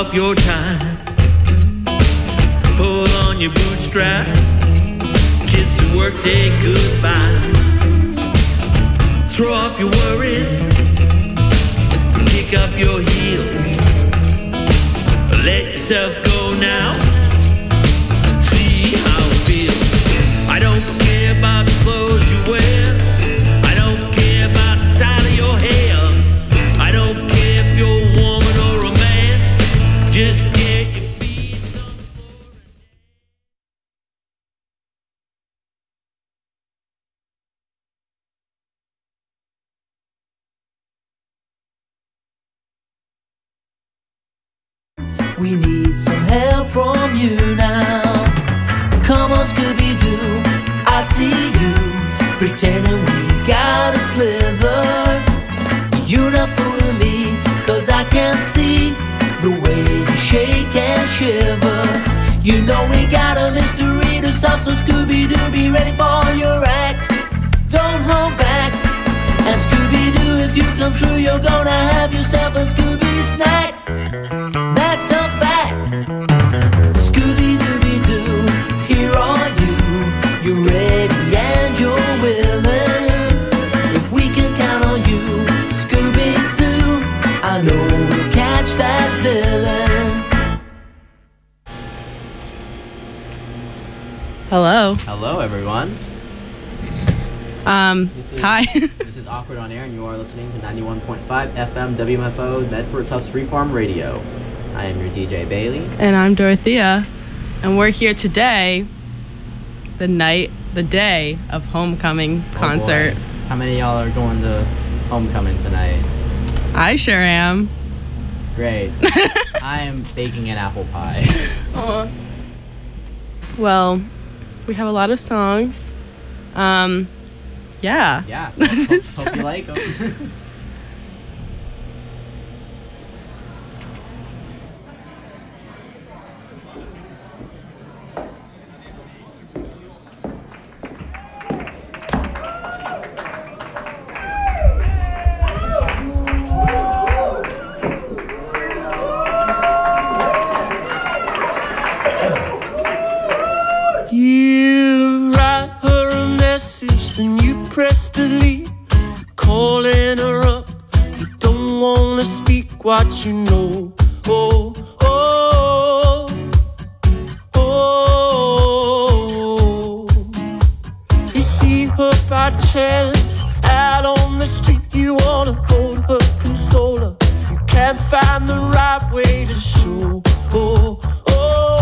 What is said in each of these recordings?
off your tie, pull on your bootstraps, kiss the workday goodbye. Throw off your worries, kick up your heels, let yourself go now, see how it feels. I don't care about the clothes you wear, I don't care about the style of your hair, I don't care if you're a woman or a man, just get your feet on the floor. We need some help from you now. Come on, Scooby-Doo, I see you pretending we got a slither. You're not fooling me, cause I can see the way you shake and shiver. You know we got a mystery to solve, so Scooby-Doo, be ready for your act. Don't hold back. And Scooby-Doo, if you come true, you're gonna have yourself a Scooby snack. That's a fact. Scooby-Dooby-Doo, here are you. You're ready and you're willing. If we can count on you, Scooby-Doo, I know we'll catch that villain. Hello. Hello, everyone. Hi. This is Awkward on Air, and you are listening to 91.5 FM WMFO Medford Tufts Freeform Radio. I am your DJ Bailey. And I'm Dorothea. And we're here today, the day of homecoming concert. Boy. How many of y'all are going to homecoming tonight? I sure am. Great. I am baking an apple pie. Aww. Well, we have a lot of songs. Yeah. Yeah. Let's hope you like them. You write her a message, then you press delete. Calling her up, you don't wanna speak what you know. Oh, oh, oh. You see her by chance out on the street. You wanna hold her, console her. You can't find the right way to show. Oh, oh.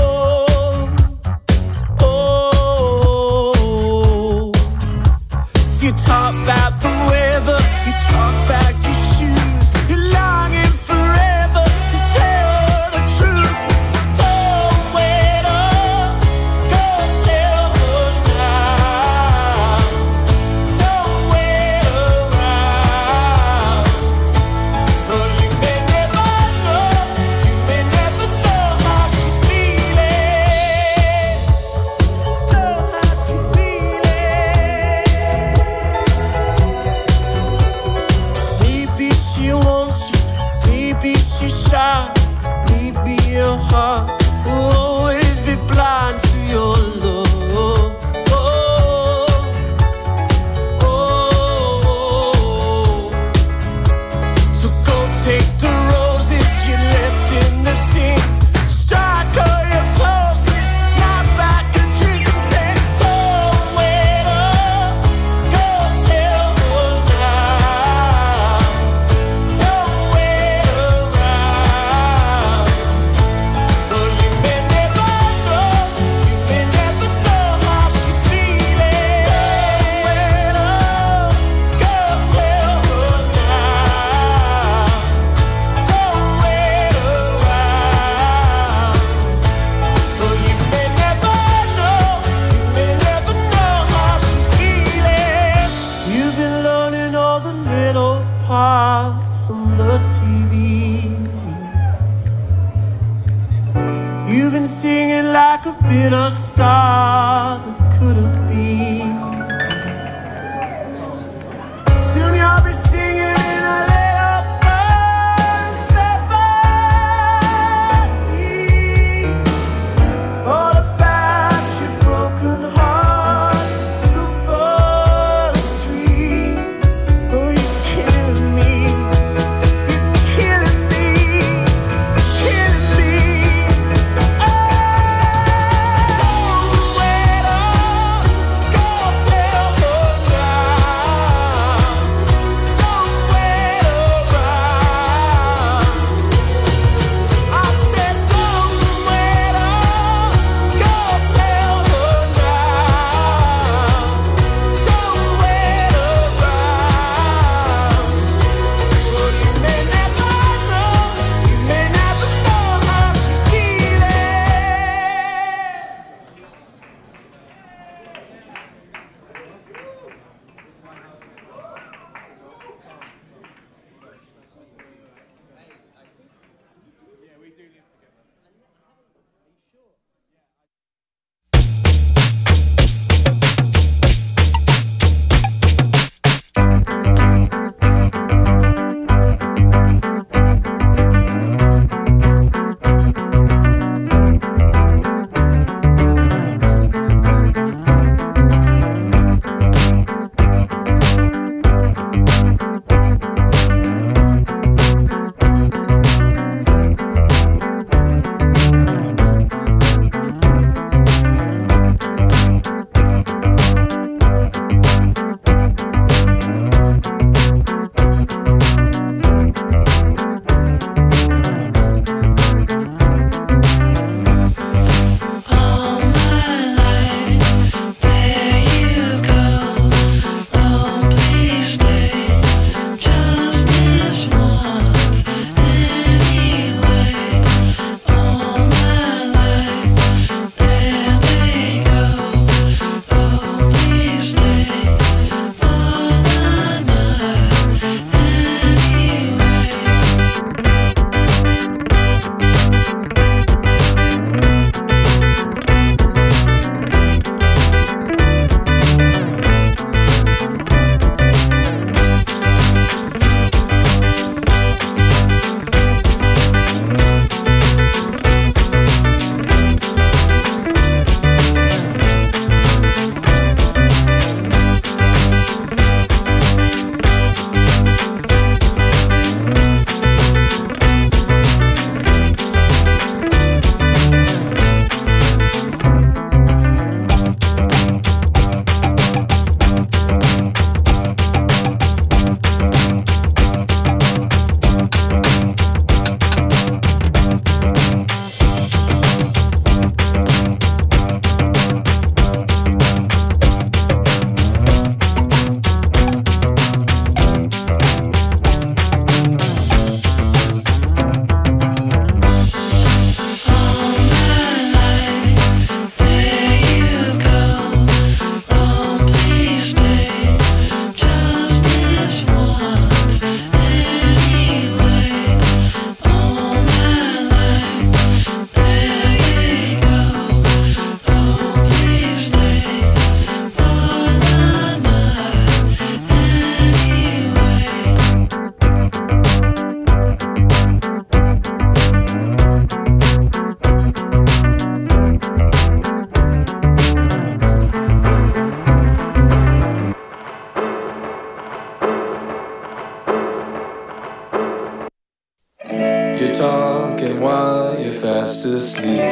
You talk about the weather, you talk about your shoes. You're longing forever to tell her the truth. So don't wait up, go tell her now. Don't wait around. No, you may never know how she's feeling. Know how she's feeling. Maybe she wants you, maybe she's shy, maybe your heart will always be blind to your love. Oh, oh, oh. So go take the roses you left in the sink, strike all your pulses, knock back a drink and say, don't wait up, go tell her now. Don't wait around. No, you may never know how she's feeling. Don't wait up, go tell her now. Don't wait around. No, you may never know how she's feeling. You've been learning all the little parts on the TV. You've been singing like a bitter star that could have been. Soon you'll be singing in a little bird.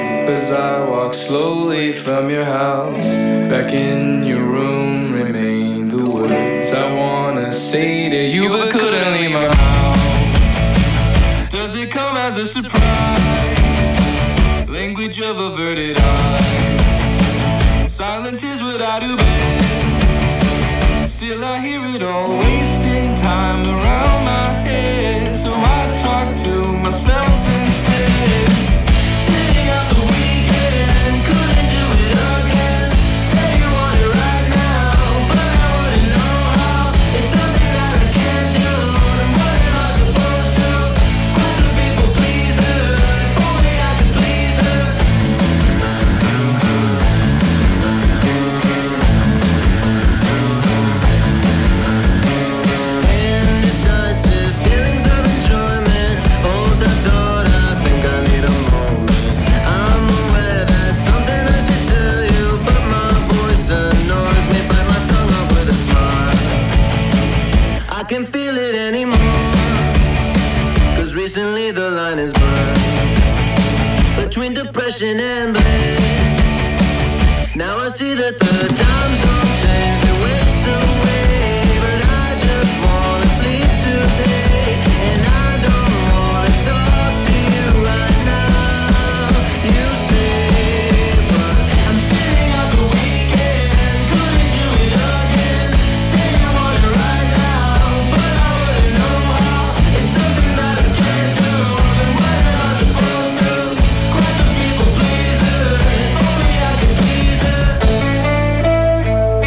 as I walk slowly from your house. Back in your room remain the words I wanna say to you but couldn't leave my house. Does it come as a surprise? Language of averted eyes. Silence is what I do best. Still I hear it all, wasting time around my head. So I talk to myself instead. Sitting out the weekend, couldn't do it again. Say you want it right now, but I wouldn't know how. It's something that I can't do, and what am I supposed to? Quit the people pleaser, if only I could please her. Indecisive feelings of enjoyment. Hold that thought, I think I need a moment. I'm aware that's something I should tell you, but my voice annoys me. Bite my tongue off with a smile. I can't feel it anymore, 'cause recently the line is blurred between depression and bliss. Now I see that the times don't change, they waste away. But I just wanna sleep today, and I don't wanna talk to you right now. You say, but I'm sitting out the weekend, couldn't do it again. Say you want it right now, but I wouldn't know how. It's something that I can't do, then what am I supposed to? Quite the people pleaser, if only I could please her.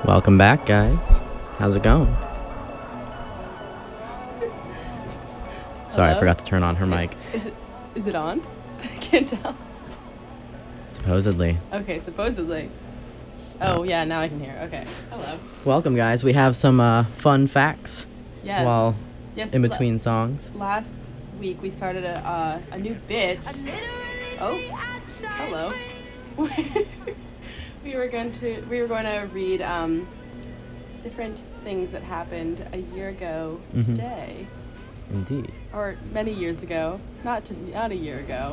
Welcome back, guys. How's it going? Sorry, I Hello? forgot to turn on her mic. Is it on? I can't tell. Supposedly. Okay, supposedly. Oh, yeah, now I can hear. Okay. Hello. Welcome, guys. We have some fun facts Yes. while Yes. in between songs. Last week we started a new bit. Oh, hello. we were going to read different things that happened a year ago Mhm. today, Indeed. or many years ago. Not a year ago.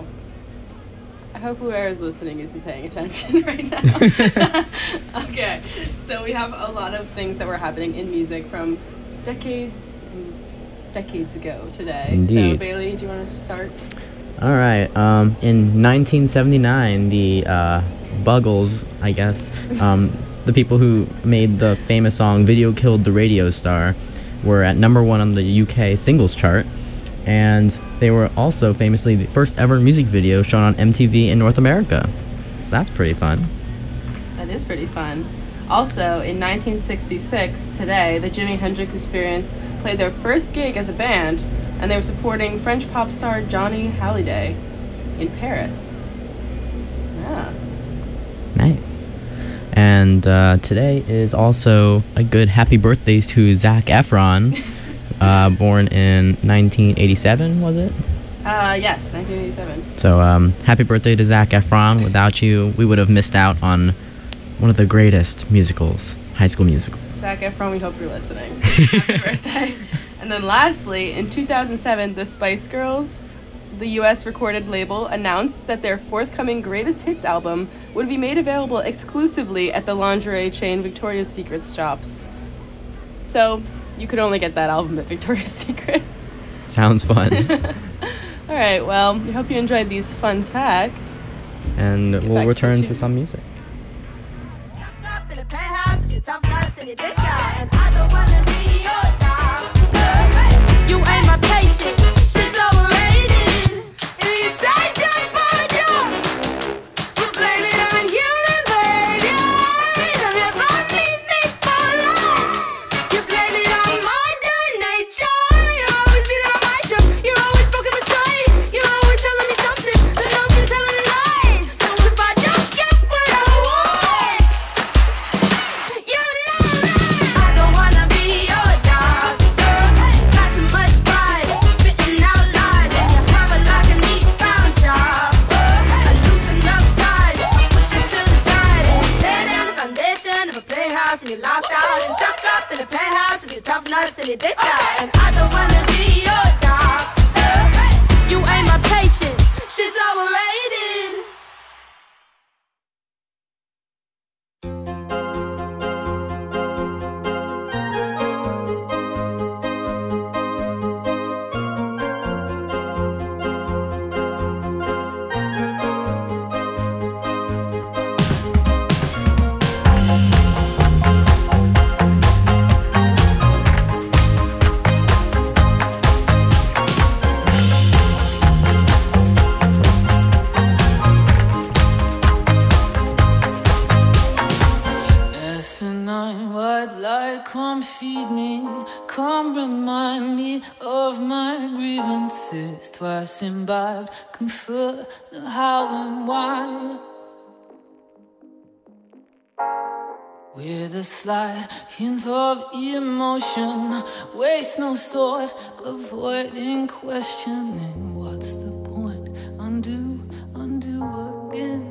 I hope whoever is listening isn't paying attention right now. Okay, so we have a lot of things that were happening in music from decades and decades ago today. Indeed. So Bailey, do you want to start? All right. In 1979, the Buggles, I guess, the people who made the famous song "Video Killed the Radio Star," were at #1 on the UK singles chart, and they were also famously the first ever music video shown on MTV in North America. So that's pretty fun. That is pretty fun. Also, in 1966, today, the Jimi Hendrix Experience played their first gig as a band, and they were supporting French pop star Johnny Hallyday in Paris. Yeah. Nice. And today is also a good happy birthday to Zac Efron, born in 1987, was it? Yes, 1987. So happy birthday to Zac Efron. Without you, we would have missed out on one of the greatest musicals, High School Musical. Zac Efron, we hope you're listening. Happy birthday. And then lastly, in 2007, the Spice Girls, the US recorded label, announced that their forthcoming greatest hits album would be made available exclusively at the lingerie chain Victoria's Secret shops. So you could only get that album at Victoria's Secret. Sounds fun. All right, well, we hope you enjoyed these fun facts. And Get we'll back to return the to some tunes. music. Up in the penthouse, get tough nuts and you dick out, and I don't wanna be your dog. You ain't my patient, shit's overrated. If you say jump for a jump, you blame it on human behavior. Don't ever leave me for long. You blame it on modern nature. You're always beating on my drum. You're always poking my side. You're always telling me something, but no one telling me lies. So if I don't get what I want, you know that I don't wanna be your dog. Got too much pride, spitting out lies, and you have it like an eastbound job. I loosen up ties, push it to the side, and tear down the foundation of a playhouse, and you're locked out and stuck up in a penthouse, and your tough nuts and your dick out, and I don't wanna be your dog. You ain't my patient, shit's overrated. S9 white light, come feed me, come remind me of my grievances. Twice imbibed, confer the how and why. With a slight hint of emotion, waste no thought, avoiding questioning. What's the point? Undo again.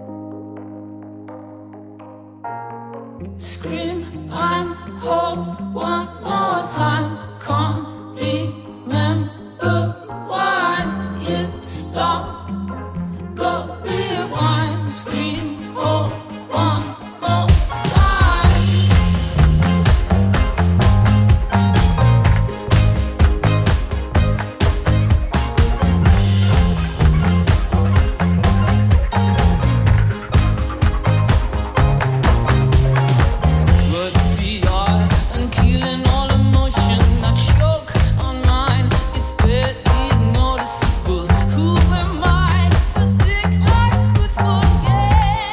Scream, I'm whole one more time. Can't remember why it stopped. Go rewind, scream, whole one more time. What's the art? And killing all emotion. I choke on mine. It's barely noticeable. Who am I to think I could forget?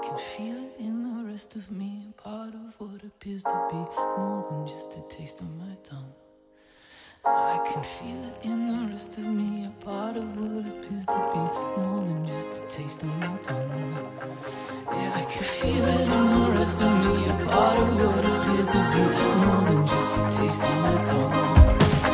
can feel it in the rest of me, a part of what appears to be more than just a taste on my tongue. I can feel it in the rest of me, a part of what appears to be more than just a taste on my tongue. Yeah, I can feel it in the rest of me, a part of what appears to be more than just a taste on my tongue.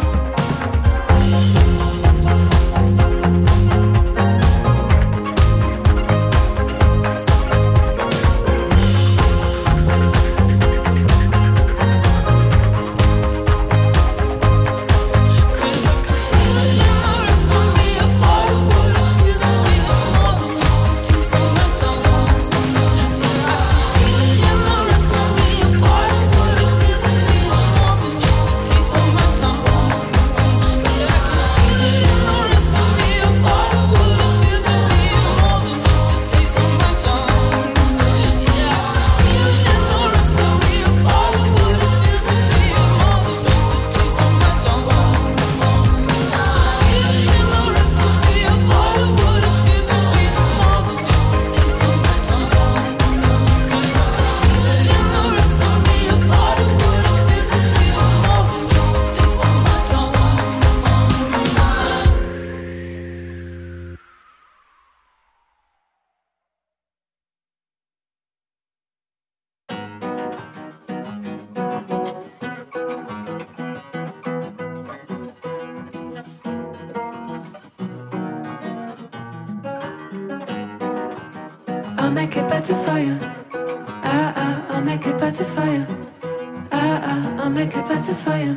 I'll make it better for you. I'll make it better for you. I'll make it better for you.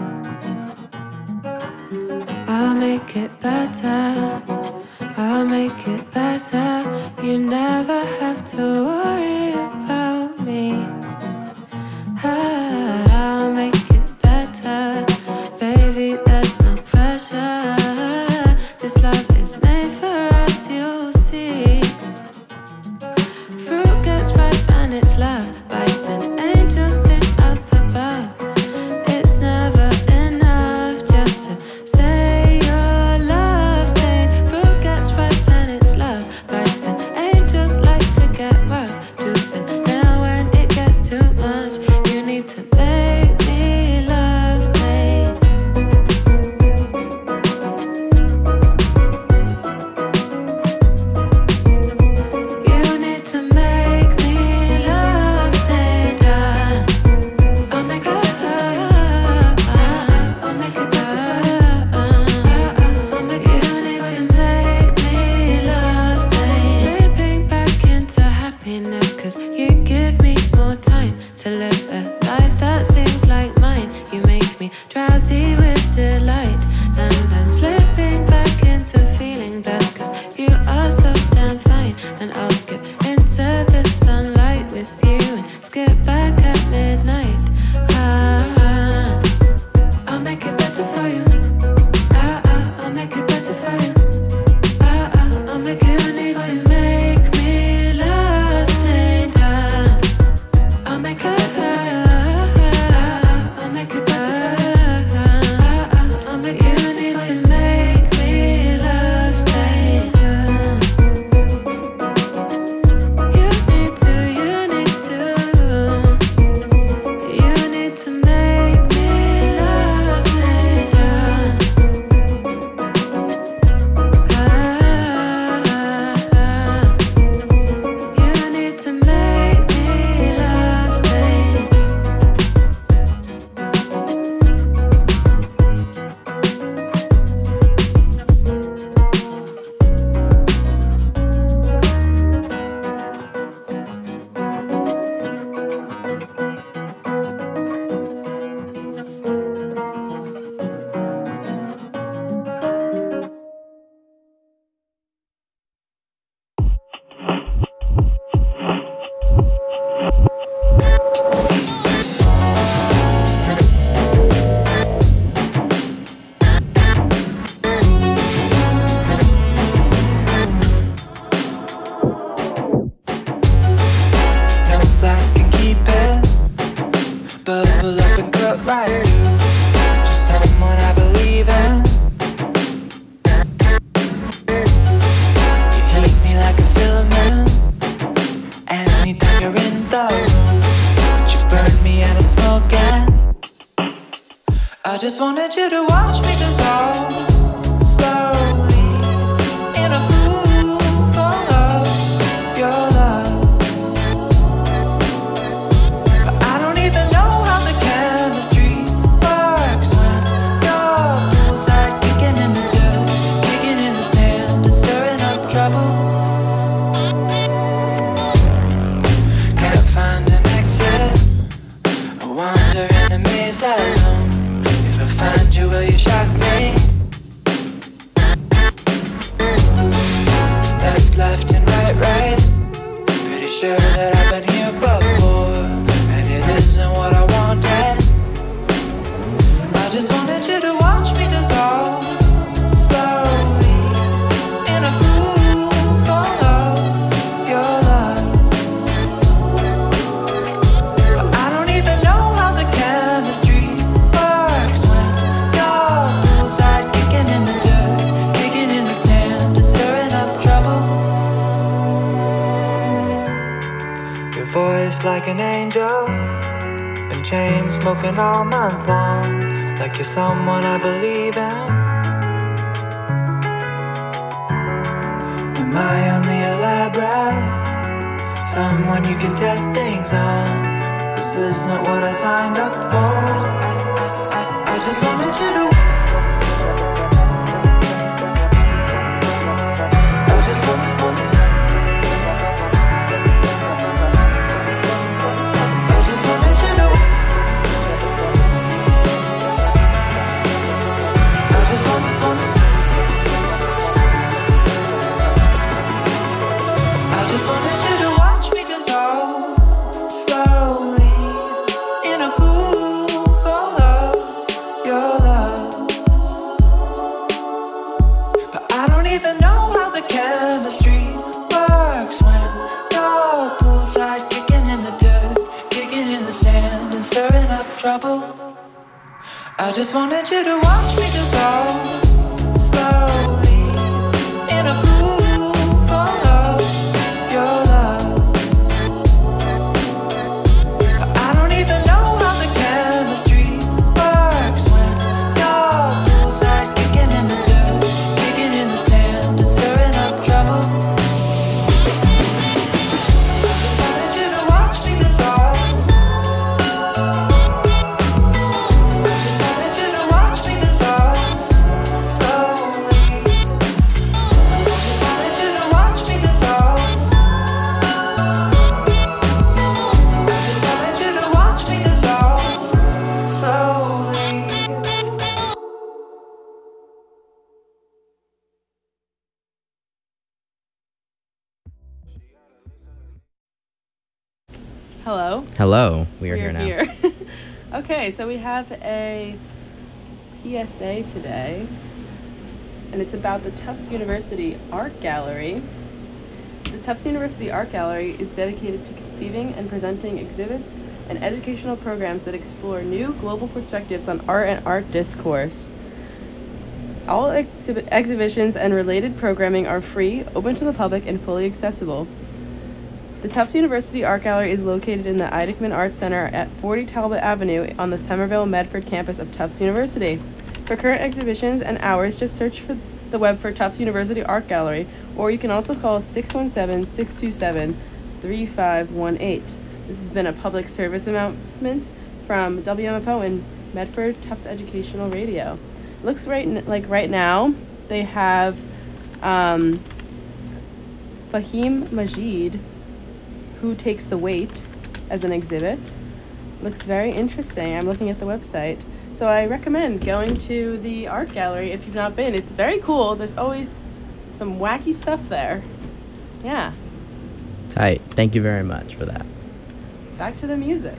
I'll make it better. I'll make it better. You never have to worry about me. I'll make it better. Baby, there's no pressure. This love is made for us, you'll see. Fruit gets ripe and it's love. Biting angels sing up above. It's never enough just to say your love stained. Fruit gets ripe and it's love. Biting angels like to get rough. Juicing now when it gets too much. You need to make me love stained. You need to make me love stained. I'll make it better. I'll make it better. I'll make it better. You need to make me love stained. Slipping back into happiness 'cause you give me more time to live a life that seems like mine. You make me drowsy with delight, and I'm slipping back into feeling best 'cause you are so damn fine. And I'll skip into the sunlight with you and skip back at midnight. I'll make it better for you. I'll make it better for you. I'll make it better for you. You need to make me love stained. I'll make it better. I'll make it better. I'll make it better. You need to make me love stained. You need to. You need to. You need to make me love stained. You need to make me love stained. No flask can keep it. Bubble up and cut right through. Just someone I believe in. You heat me like a filament, and just wanted you to watch me dissolve slowly in a pool full of your love. But I don't even know how the chemistry works when your poolside kicking in the dirt, kicking in the sand and stirring up trouble. Can't find an exit, I wander in a maze alone. If I find you, will you shock me? Left and right. Pretty sure that I've been here before, and it isn't what I wanted. I just wanted you to watch me dissolve slowly in a pool full of your love. But I don't even know how the chemistry works when your poolside kicking in the dirt, kicking in the sand and stirring up trouble. Your voice like an angel, been chain smoking all month long, like you're someone I believe in. Am I only elaborate? Someone you can test things on. This isn't what I signed up for. I just wanted you to. I just wanted. Trouble. I just wanted you to watch me dissolve slowly in a pool full of your love. But I don't even know how the chemistry works when your poolside kicking in the dirt, kicking in the sand and stirring up trouble. I just wanted you to watch me dissolve. Hello. Hello, we are here now. Okay, so we have a PSA today, and it's about the Tufts University Art Gallery. The Tufts University Art Gallery is dedicated to conceiving and presenting exhibits and educational programs that explore new global perspectives on art and art discourse. All exhibitions and related programming are free, open to the public, and fully accessible. The Tufts University Art Gallery is located in the Eidechman Arts Center at 40 Talbot Avenue on the Somerville-Medford campus of Tufts University. For current exhibitions and hours, just search for the web for Tufts University Art Gallery, or you can also call 617-627-3518. This has been a public service announcement from WMFO and Medford Tufts Educational Radio. Looks right now they have Fahim Majid, Who Takes the Weight, as an exhibit. Looks very interesting. I'm looking at the website. So I recommend going to the art gallery if you've not been. It's very cool. There's always some wacky stuff there. Yeah. Tight. Thank you very much for that. Back to the music.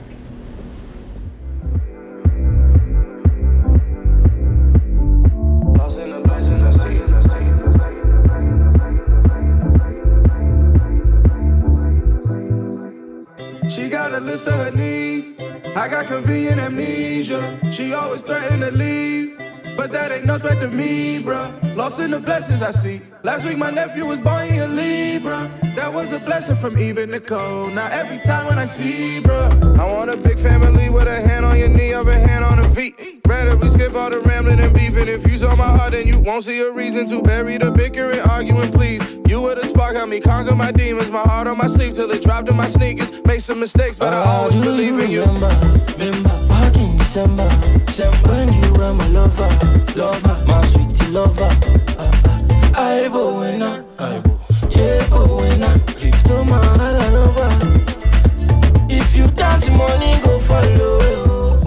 She got a list of her needs. I got convenient amnesia. She always threatened to leave, but that ain't no threat to me, bruh. Lost in the blessings I see. Last week my nephew was born in a Libra. That was a blessing from even Nicole. Now every time when I see, bruh, I want a big family with a hand on your knee, of a hand on a feet. Rather we skip all the rambling and beefing. If you saw my heart, then you won't see a reason to bury the bickering, arguing, please. You were the spark, help me conquer my demons. My heart on my sleeve till it dropped in my sneakers. Make some mistakes, but I always believe in you. Remember, back in December, when you were my lover, my sweetie lover. I bowena, yeah, bowena. Stole my heart over. If you dance, money go follow.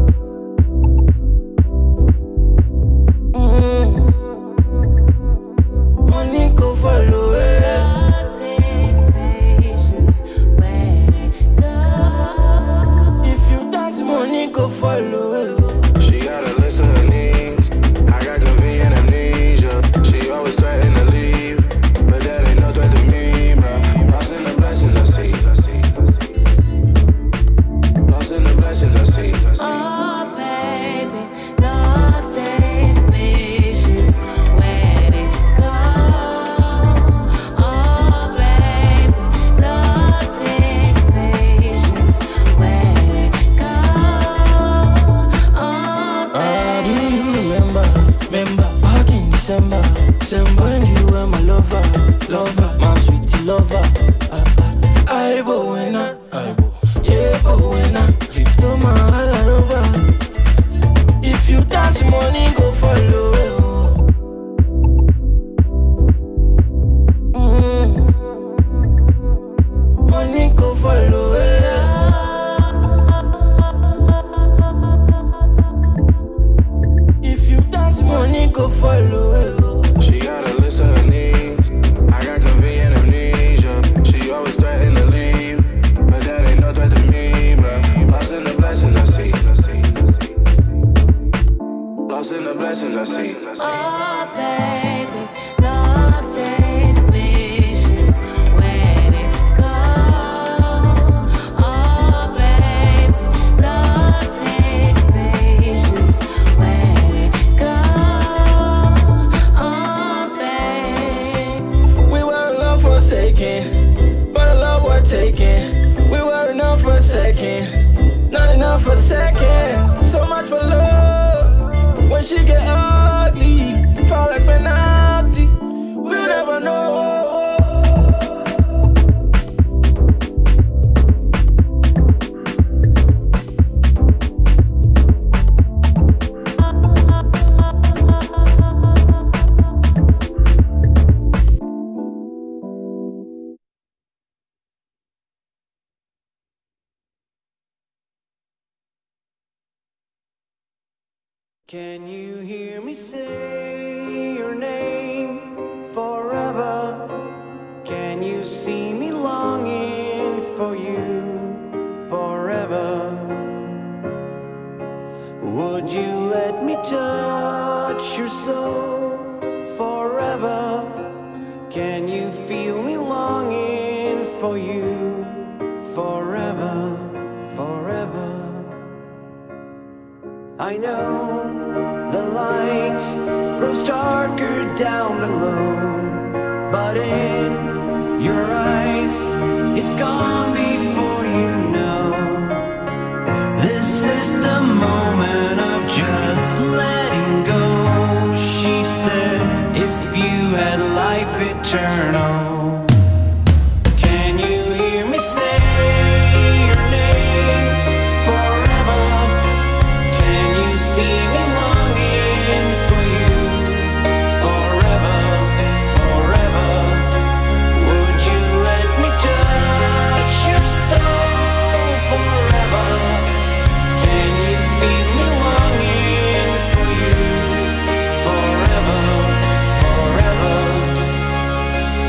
Money go follow. If you dance, money go follow. She got a list of her needs. I got convenient amnesia. She always threatened to leave, but that ain't no threat to me, bro. Lost in the blessings I see. Lost in the blessings I see. Oh, baby, Lord, takes patience. Where it go? Oh, baby, Lord, takes patience. Where it go? Oh, Do you remember back in December, when you were my lover, my sweetie lover. I bowena, yeah, bowena. Stole my heart over. If you dance, money go follow. Money go follow. If you dance, money go follow. She got a list of her needs. I got convenient amnesia. She always threatened to leave, but that ain't no threat to me, bro. Lost in the blessings I see. Lost in the blessings I see. oh, baby, Lord, takes patience. Where it go? Oh, baby, Lord, takes patience. Where it go? Oh, baby. We were in love for a second, but our love was taken. We were enough for a second, not enough for a second. So much for love. When she get ugly, fall like penalty. We never know. Can you hear me say your name forever? Can you see me longing for you forever? Would you let me touch your soul forever? Can you feel me longing for you forever, forever? I know the light grows darker down below, but in your eyes, it's gone before you know. This is the moment of just letting go. She said, if you had life eternal. Can you hear me say your name forever? Can you see me longing for you forever, forever? Would you let me touch your soul forever? Can you feel me longing for you forever, forever?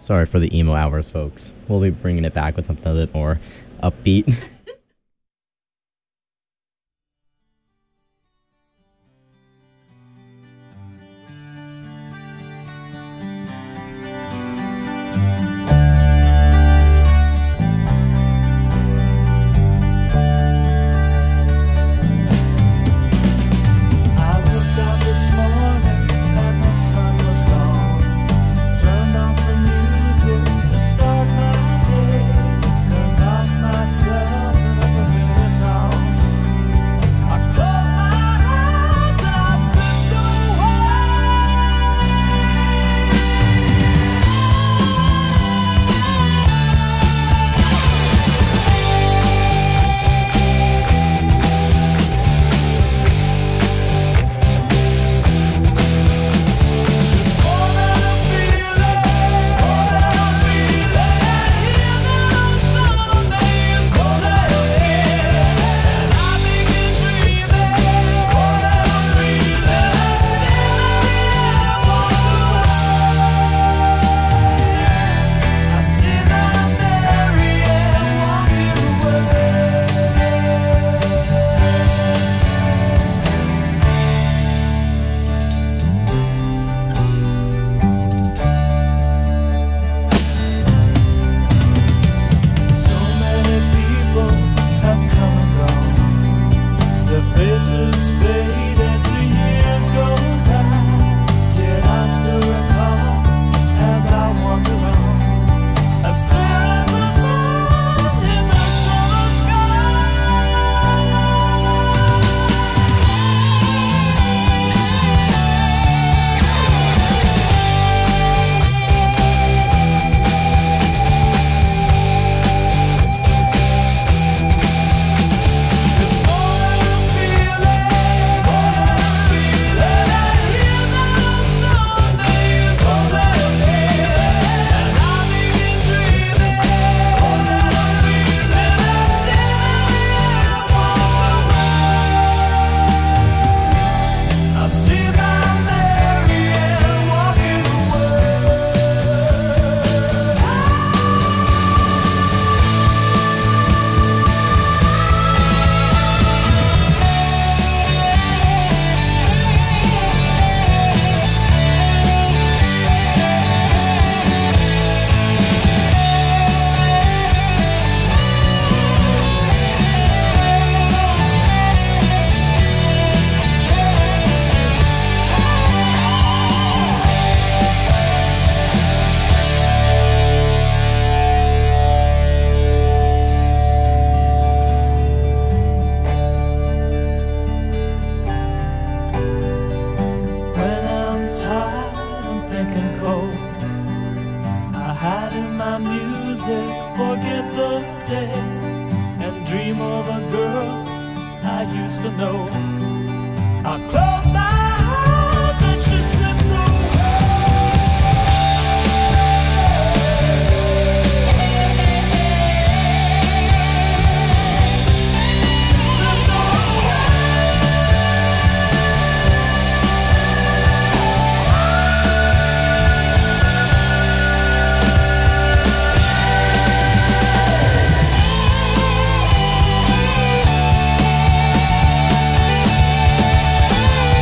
Sorry for the emo hours, folks. We'll be bringing it back with something a bit more upbeat. I looked out this morning and the sun was gone. Turned on some music to start my day, and lost myself in a familiar song. I closed my eyes and I slipped away. More than a feeling, more than a feeling. Even some days, more than a feeling. I begin dreaming, more than a feeling. I see that I'm Mary and walking So many people have come and gone. Their faces fade as the years go by. Yet I still recall as I wander on, as clear as the sun in the summer sky. I see my Mary Ann walking When I'm tired and thinking cold, I hide in my music, forget the day, and dream of a girl I used to know. I close my eyes and she slipped away. Slipped away.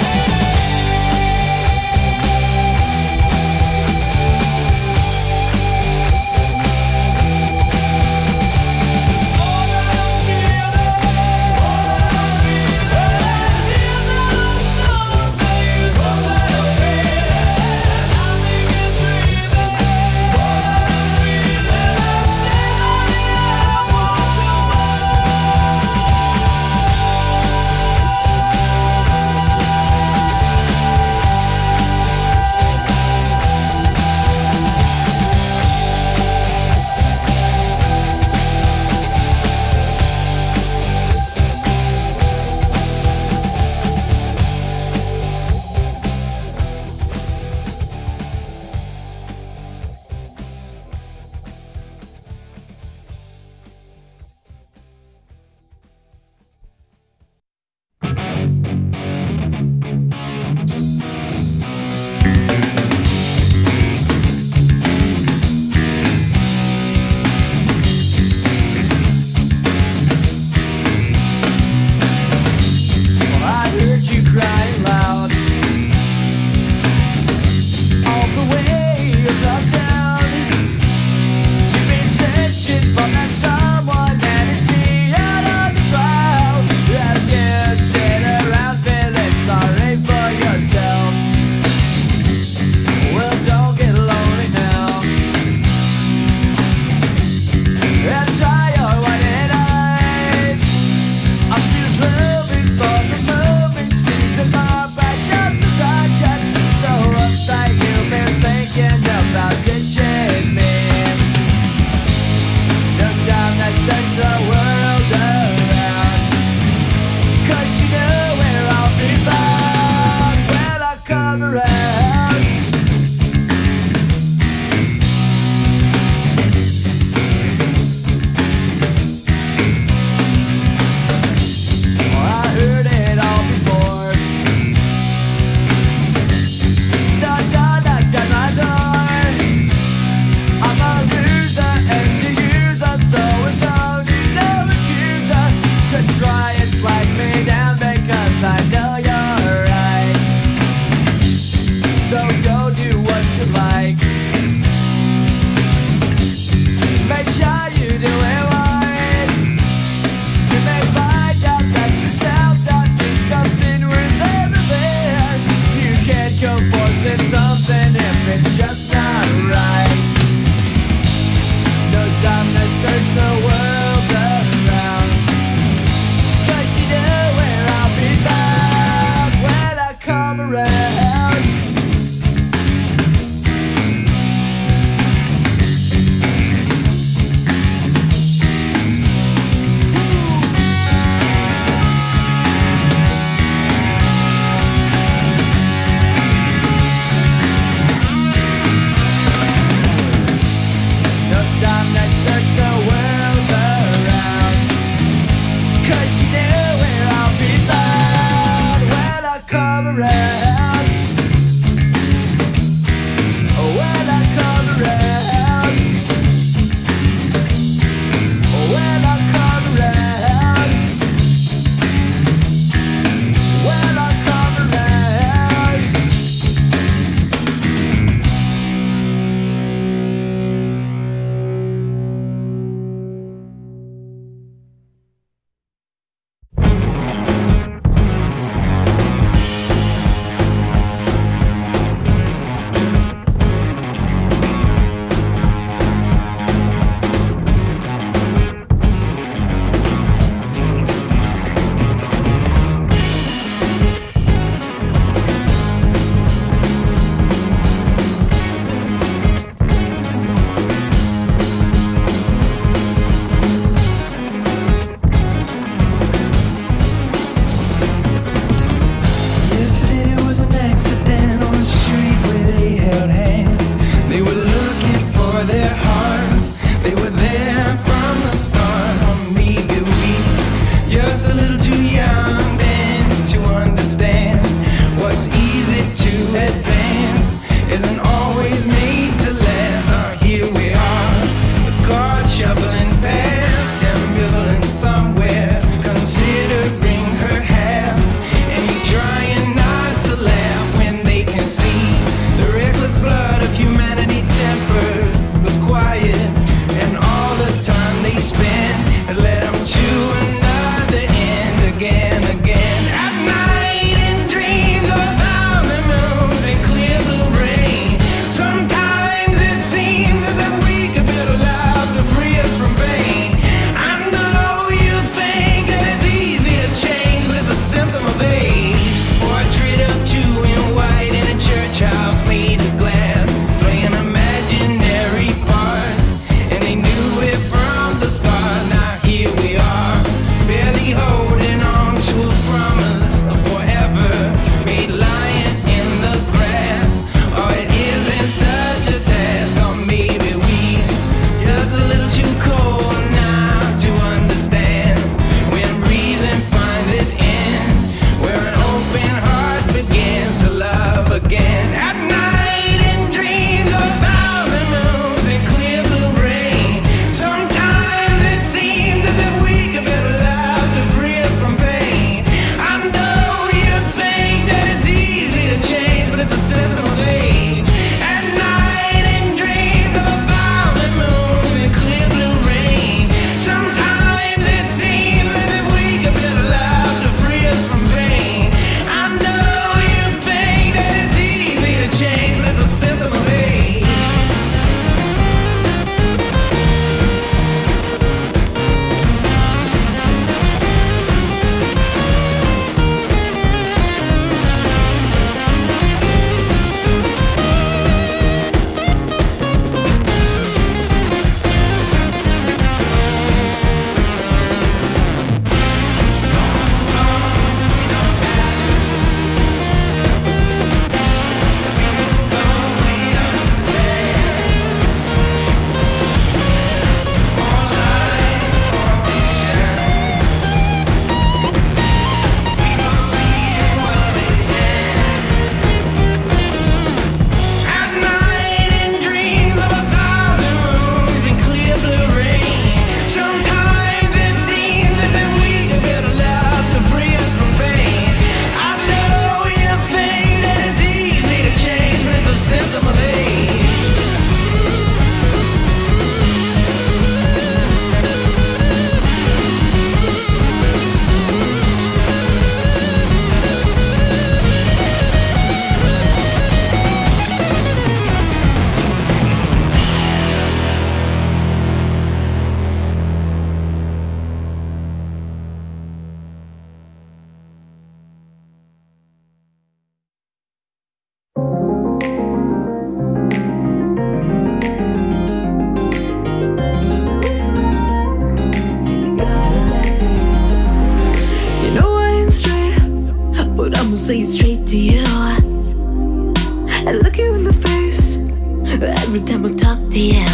say it straight to you. I look you in the face every time I talk to you.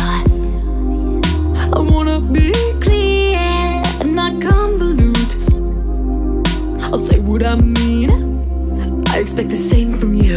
I wanna be clear and not convolute. I'll say what I mean. I expect the same from you.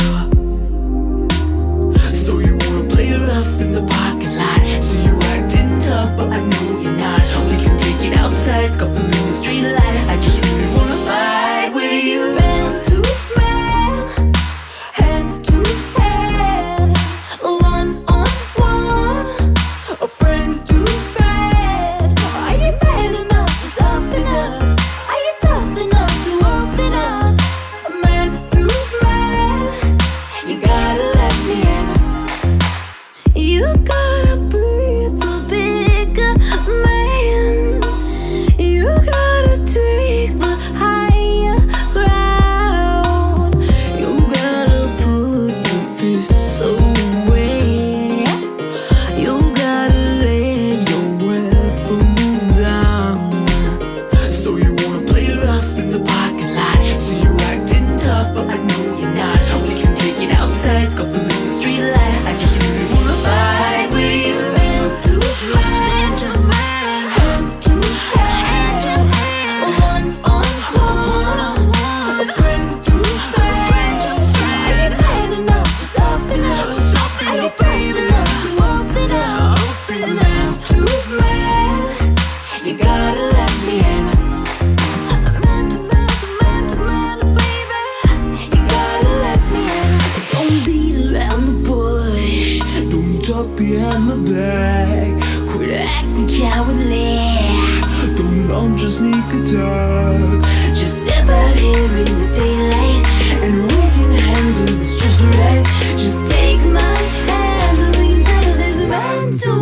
So you wanna play rough in the parking lot. So you're acting tough, but I know you're not. We can take it outside, scuffling in the street light. I just really wanna fight with you. Man to man, hand to hand, one on one, a friend to friend. Are you man enough to soften up? Are you tough enough to open up? Man to man, you gotta let me in. You gotta breathe a bigger man. You gotta take the higher ground. You gotta put your fists away. You gotta lay your weapons down. So you wanna play rough in the parking lot. So you're acting tough, but I know you're not. We can take it outside, scuffling in the street light. I just really wanna fight with you. Man to man, hand to hand, one on one, a friend to friend. Are you man enough to soften up? Are you brave enough to open up? Man to man, you gotta let me in. Man to man, baby, you gotta let me in. Don't beat around the bush, don't talk behind my back. Quit acting cowardly, don't launch a sneak attack. Just step out here in the daylight, and we can handle this just right. Just take my hand, and we can settle this man to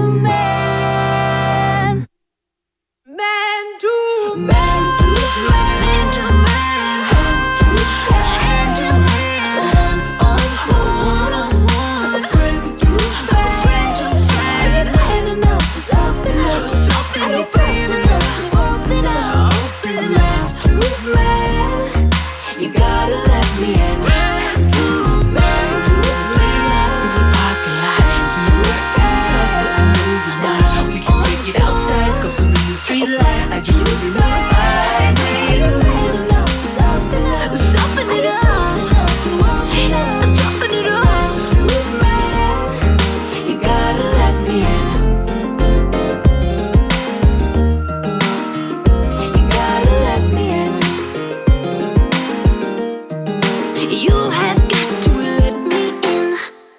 man. Man to man to man to man, hand to hand, one on one, a friend to friend. Are you man enough to soften up? Are you brave enough to open up? Man to man, you gotta let me in. Man to man, so to play rough in the parking lot. So you acting tough, but I know you're not. We can take it outside, scuffling in the street light. I just really wanna fight with you. Man enough to soften up, soften it up. To open up, toughen it up. To man, you gotta let me in. You gotta let me in. You have got to let me in.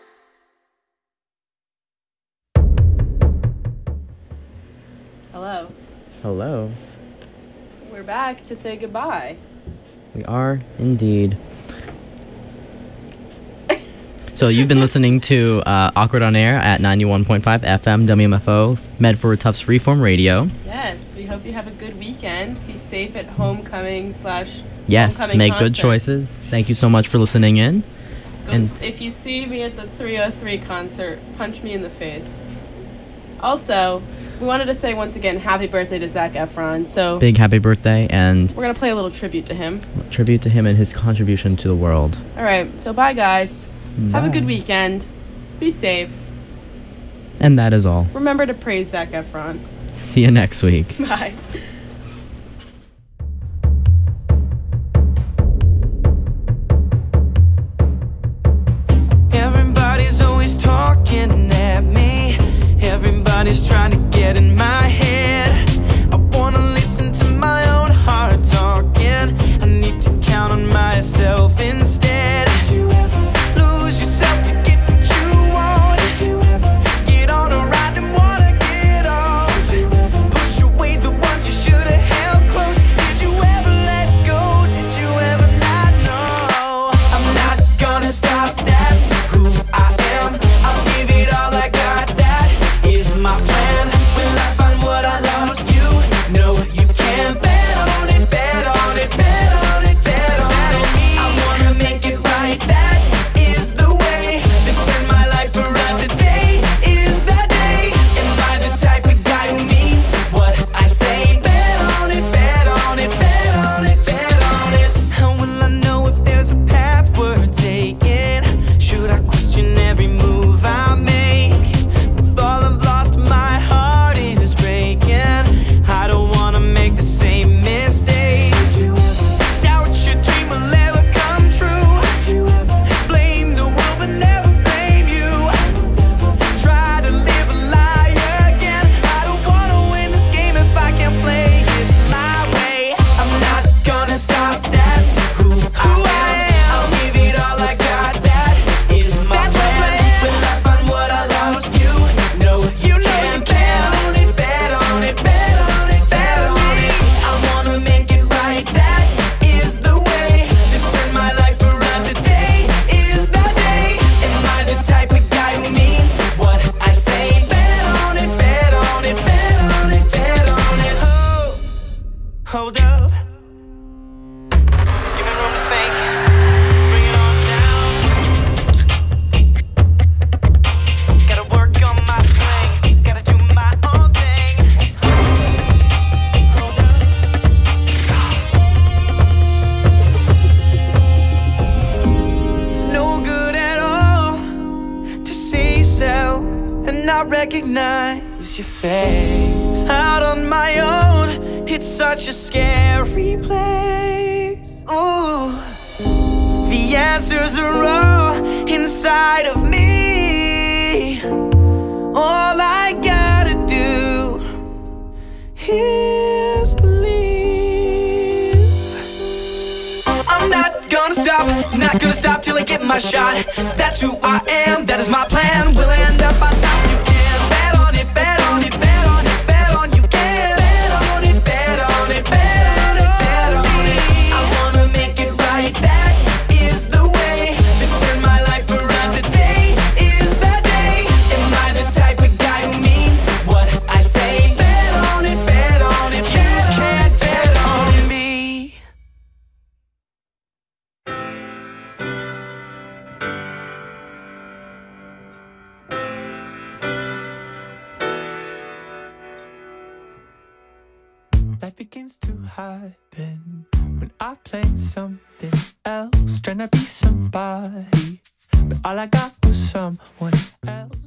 Hello. Hello. We're back to say goodbye. We are indeed. So you've been listening to Awkward on Air at 91.5 FM WMFO, Medford Tufts Freeform Radio. Yes, we hope you have a good weekend. Be safe at homecoming / Yes, homecoming make good concert. choices. Thank you so much for listening in. If you see me at the 303 concert, punch me in the face. Also, we wanted to say once again, happy birthday to Zac Efron. So Big happy birthday and we're going to play a little tribute to him. tribute to him and his contribution to the world. All right, so bye, guys. Have a Bye. good weekend. Be safe. And that is all. Remember to praise Zac Efron. See you next week. Bye. Everybody's always talking at me. Everybody's trying to get in my head. I wanna listen to my own heart talking. I need to count on myself instead. Did you ever lose yourself to get what you want? Did you ever get on a ride and wanna get off? Did you ever push away the ones you should hold up. Give me room to think. Bring it on down. Gotta work on my swing. Gotta do my own thing. Hold up. It's no good at all to see yourself and not recognize your face. Out on my own, it's such a scary place. Ooh, the answers are all inside of me. All I gotta do is believe. I'm not gonna stop, not gonna stop till I get my shot. That's who I am, that is my plan. We'll end up on top. You can bet on it, bet on it, bet on it, bet on you can. Bet on it, bet on it, bet on it, bet on it. I wanna make it right, that is the way to turn my life around. Today is the day. Am I the type of guy who means what I say? Bet on it, bet on it, you can't bet on me. Life begins to happen when I played something else, trying to be somebody, but all I got was someone else.